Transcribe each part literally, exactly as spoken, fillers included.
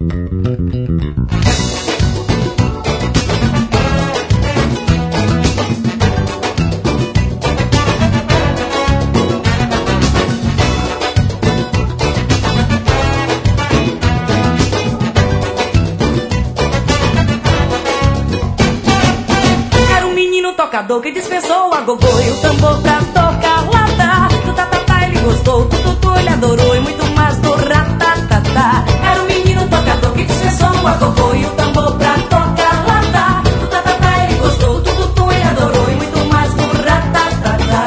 Tocador que dispensou a gogô e o tambor pra tocar lata. Do tatatá ele gostou, do tutu ele adorou e muito mais do ratatatá. Era o menino tocador que dispensou a gogô e o tambor pra tocar lata. Do tatatá ele gostou, do tutu ele adorou e muito mais do ratatatá.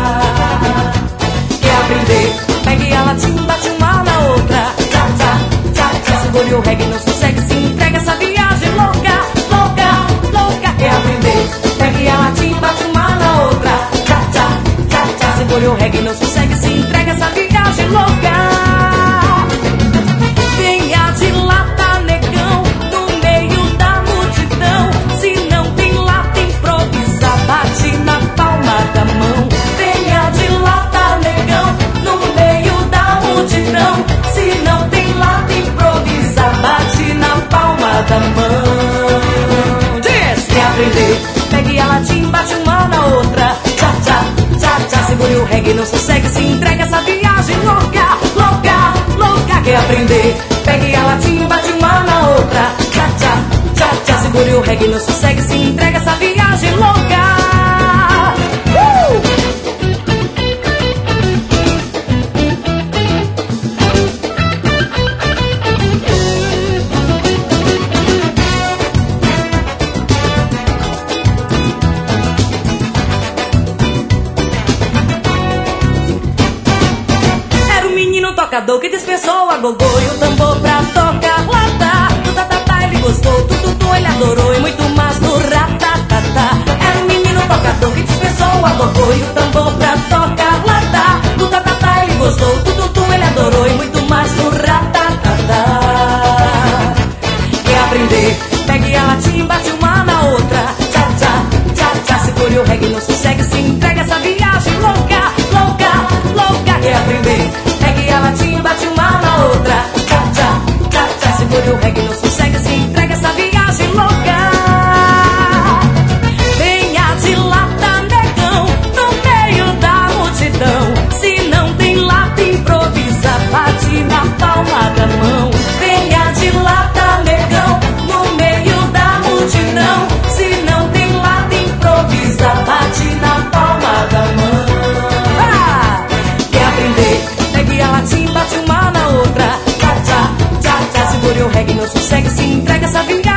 Quer aprender? Pegue a latinha, bate uma na outra. Tchá, tchá, tchá, tchá. Segure o reggae, não sossega, se entrega essa viagem louca, louca, louca. Quer aprender? Pegue a latinha, bate uma na outra. Tchá, tchá, tchá, tchá. Segure o reggae, não sossega, se entrega essa viagem louca. Venha de lata, negão, no meio da multidão. Se não tem lata, improvisa, bate na palma da mão. Venha de lata, negão, no meio da multidão. Se não tem lata, improvisa, bate na palma da mão. Diz! Quer aprender? Pegue a latinha, bate uma na outra. Tchá, tchá, tchá, tchá. Segure o reggae, não sossegue, se entrega essa viagem louca, louca, louca. Quer aprender? Pegue a latinha, bate uma na outra. Tchá, tchá, tchá, tchá. Segure o reggae, não sossegue, se entrega essa viagem louca. Uh! Tocador que dispensou a gogô e o tambor pra tocar lata. Do tatatá ele gostou, do tutu ele adorou e muito mais do ratatatá. Era um menino tocador que dispensou a gogô e o tambor pra tocar lata. Do tatatá ele gostou, do tutu ele adorou e muito mais do ratatatá. Quer aprender? Pegue a latinha, bate uma na outra. Tchá, tchá, tchá, tchá. Segure o reggae, não sossegue, se entrega essa viagem louca, louca, louca. Quer aprender? Pegue a latinha, bate uma na outra. Tchá, tchá, tchá, tchá. Segure o reggae, não sossega, se entrega essa viagem louca. Venha de lata, negão, no meio da multidão. Se não tem lata, improvisa, bate na palma da mão. Venha de lata, negão, no meio da multidão. Se não tem lata, improvisa, bate na palma da mão. Ah! Quer aprender? Pegue a latinha, bate uma na outra. Tchá, tchá, tchá, tchá. Segure o reggae, não sossegue, se entrega essa vingança.